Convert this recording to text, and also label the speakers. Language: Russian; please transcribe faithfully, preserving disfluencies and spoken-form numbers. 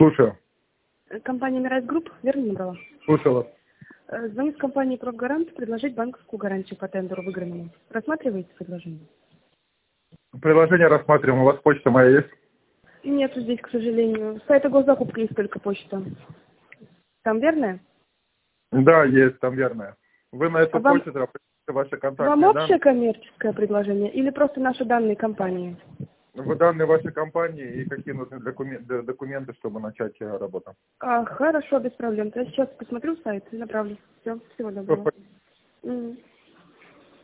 Speaker 1: Слушаю.
Speaker 2: Компания Мирайс Групп, верно набрала?
Speaker 1: Слушаю вас.
Speaker 2: Э, Звоню с компании «Профгарант» предложить банковскую гарантию по тендеру выигранному. Рассматриваете предложение?
Speaker 1: Приложение рассматриваем. У вас почта моя есть?
Speaker 2: Нет, здесь, к сожалению. С сайта госзакупки есть только почта. Там верная?
Speaker 1: Да, есть, там верная. Вы на эту
Speaker 2: А вам,
Speaker 1: почту пропишите ваши
Speaker 2: вам
Speaker 1: контактные
Speaker 2: общее
Speaker 1: данные.
Speaker 2: коммерческое предложение или просто наши данные компании?
Speaker 1: Вы данные вашей компании и какие нужны документы, документы, чтобы начать э, работу.
Speaker 2: А, хорошо, без проблем. Я сейчас посмотрю сайт и направлю. Все, всего доброго. Мгм.